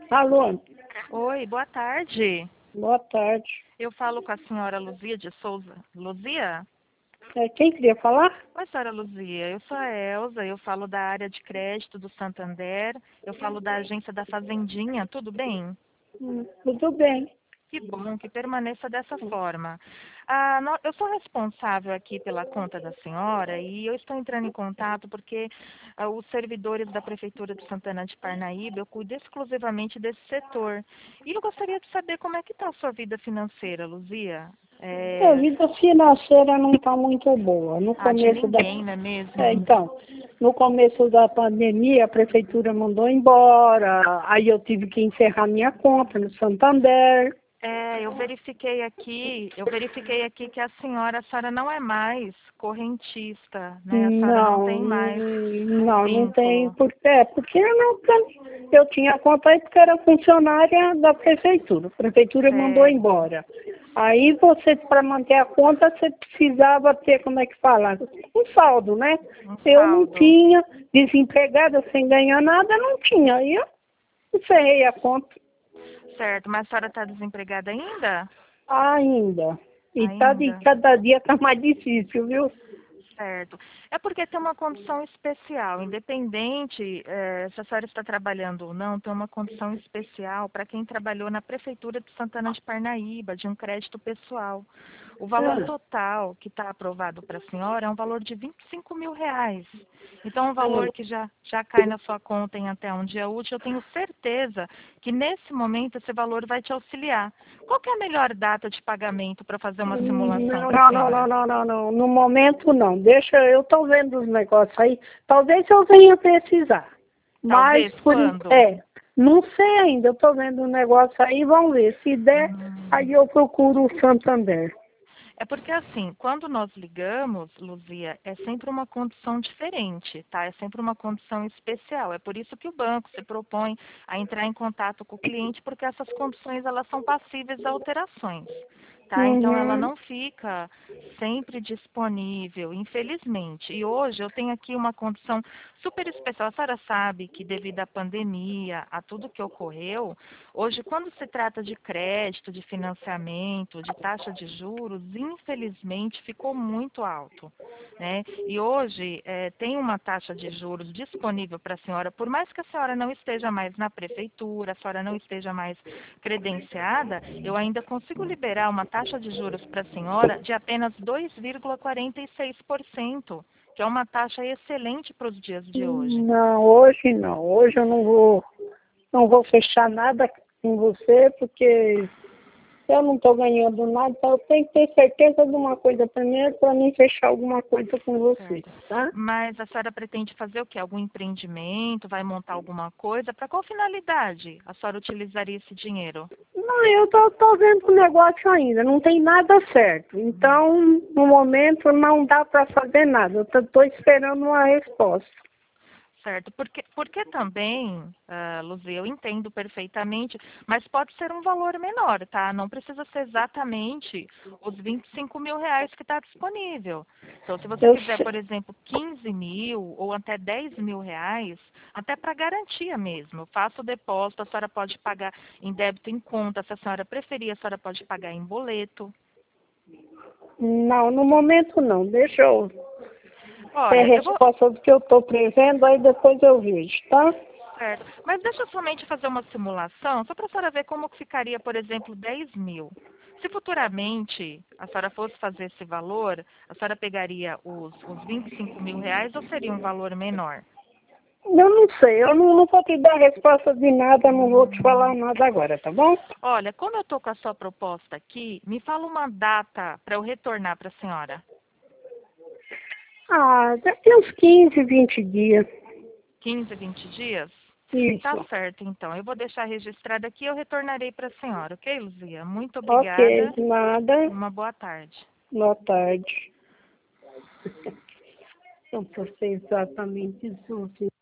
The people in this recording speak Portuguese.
Alô, Oi, boa tarde. boa tarde. Eu falo com a senhora Luzia de Souza. Luzia? Quem queria falar? Oi, senhora Luzia. Eu sou a Elza, eu falo da área de crédito do Santander, eu falo da agência da Fazendinha, tudo bem? Tudo bem. Que bom que permaneça dessa forma. Eu sou responsável aqui pela conta da senhora e eu estou entrando em contato porque os servidores da Prefeitura de Santana de Parnaíba, eu cuido exclusivamente desse setor. E eu gostaria de saber como é que está a sua vida financeira, Luzia? A vida financeira não está muito boa. De ninguém, não é mesmo? Então, no começo da pandemia, a prefeitura mandou embora, aí eu tive que encerrar minha conta no Santander. Eu verifiquei aqui que a senhora não é mais correntista, né? A senhora não tem mais o Não tem, vínculo. porque eu tinha conta aí porque era funcionária da prefeitura. A prefeitura mandou Certo, embora. Aí você, para manter a conta, você precisava ter, como é que fala? Um saldo, né? um Eu não saldo. tinha, desempregada, sem ganhar nada, não tinha. Aí eu encerrei a conta Certo, mas a senhora está desempregada ainda? ainda. E Ainda. cada dia tá mais difícil, viu? Certo. É porque tem uma condição especial, independente se a senhora está trabalhando ou não, tem uma condição especial para quem trabalhou na Prefeitura de Santana de Parnaíba, de um crédito pessoal. O valor Ah, total que está aprovado para a senhora é um valor de R$ 25.000. Então, um ah. valor que já cai na sua conta em até um dia útil, eu tenho certeza que nesse momento esse valor vai te auxiliar. Qual que é a melhor data de pagamento para fazer uma simulação Não, para a não, não, não, senhora? não, não, não. No momento não. Deixa, eu tô vendo os negócios aí. Talvez eu venha precisar. Mas Talvez quando? não sei ainda. Eu tô vendo um negócio aí, vamos ver. Se der, Hum. aí eu procuro o Santander. É porque assim, quando nós ligamos, Luzia, é sempre uma condição diferente, tá? É sempre uma condição especial. É por isso que o banco se propõe a entrar em contato com o cliente, porque essas condições elas são passíveis a alterações, tá? Então ela Uhum. não fica sempre disponível, infelizmente. E hoje eu tenho aqui uma condição super especial. A senhora sabe que devido à pandemia, a tudo que ocorreu, hoje, quando se trata de crédito, de financiamento, de taxa de juros, infelizmente ficou muito alto, né? E hoje tem uma taxa de juros disponível para a senhora, por mais que a senhora não esteja mais na prefeitura, a senhora não esteja mais credenciada, eu ainda consigo liberar uma taxa de juros para a senhora de apenas 2,46%, que é uma taxa excelente para os dias de hoje. Não, hoje não. Hoje eu não vou fechar nada com você, porque eu não estou ganhando nada, então eu tenho que ter certeza de uma coisa primeiro para mim fechar alguma coisa com você, Certo. tá? Mas a senhora pretende fazer o quê? Algum empreendimento? Vai montar alguma coisa? Para qual finalidade a senhora utilizaria esse dinheiro? Não, eu tô vendo o negócio ainda, não tem nada certo. Então, no momento, não dá para fazer nada. Eu tô esperando uma resposta. Certo, porque também, Luzia, eu entendo perfeitamente, mas pode ser um valor menor, tá? Não precisa ser exatamente os R$ 25.000 que está disponível. Então, se você Eu quiser, sei. por exemplo, 15 mil ou até R$ 10.000, até para garantia mesmo, eu faço o depósito, a senhora pode pagar em débito em conta, se a senhora preferir, a senhora pode pagar em boleto. Não, no momento não. Deixa eu ter Olha, eu vou. resposta do que eu estou prevendo, aí depois eu vejo, tá? Certo. Mas deixa eu somente fazer uma simulação, só para a senhora ver como que ficaria, por exemplo, 10.000. Se futuramente a senhora fosse fazer esse valor, a senhora pegaria os R$ 25.000 ou seria um valor menor? Eu não sei, eu não vou te dar resposta de nada, não vou te falar nada agora, tá bom? Olha, como eu estou com a sua proposta aqui, me fala uma data para eu retornar para a senhora. Ah, daqui uns 15, 20 dias. 15, 20 dias? Tá Isso. certo, então. Eu vou deixar registrado aqui e eu retornarei para a senhora, ok, Luzia? Muito Ok, obrigada de e nada. uma boa tarde. Boa tarde. Não sei exatamente isso.